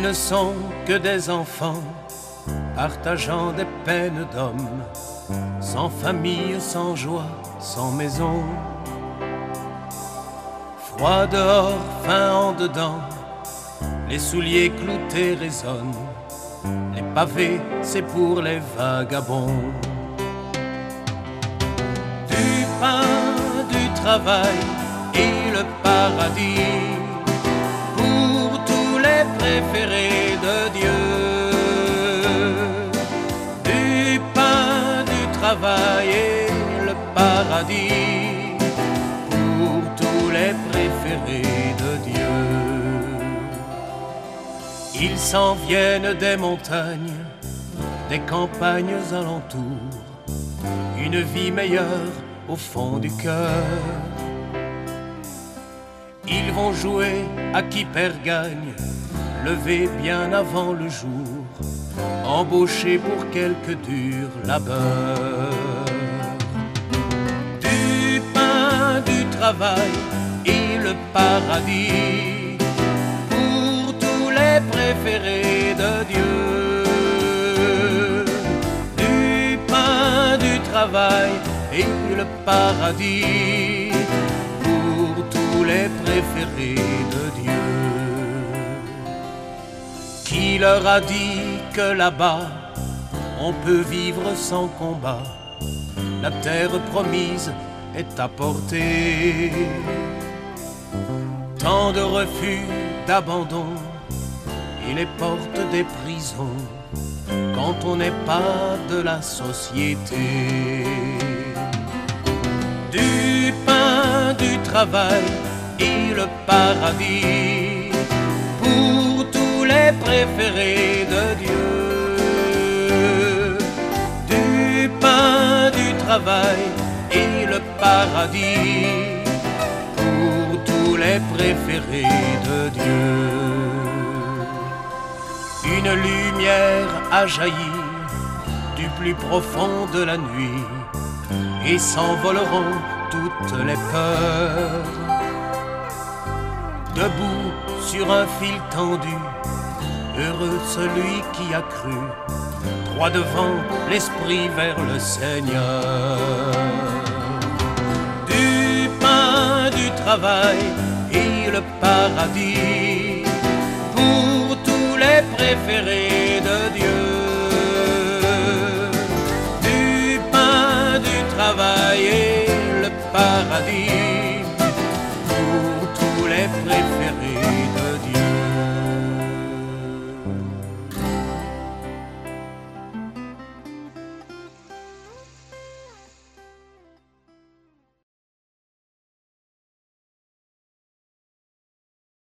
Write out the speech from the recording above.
ne sont que des enfants, partageant des peines d'hommes, sans famille, sans joie, sans maison. Froid dehors, faim en dedans, les souliers cloutés résonnent, les pavés c'est pour les vagabonds. Du pain, du travail et le paradis pour tous les préférés de Dieu. Du pain, du travail et le paradis pour tous les préférés de Dieu. Ils s'en viennent des montagnes, des campagnes alentours, une vie meilleure au fond du cœur. Ils vont jouer à qui perd gagne, levés bien avant le jour, embauchés pour quelques durs labeurs. Du pain, du travail et le paradis pour tous les préférés de Dieu. Du pain, du travail et le paradis pour tous les préférés de Dieu. Qui leur a dit que là-bas on peut vivre sans combat? La terre promise est à portée. Tant de refus, d'abandon et les portes des prisons quand on n'est pas de la société. Du pain, du travail et le paradis pour tous les préférés de Dieu. Du pain, du travail et le paradis pour tous les préférés de Dieu. Une lumière a jailli du plus profond de la nuit et s'envoleront toutes les peurs. Debout sur un fil tendu, heureux celui qui a cru, droit devant l'esprit vers le Seigneur. Du pain, du travail et le paradis pour tous les préférés de Dieu. Du pain, du travail et le paradis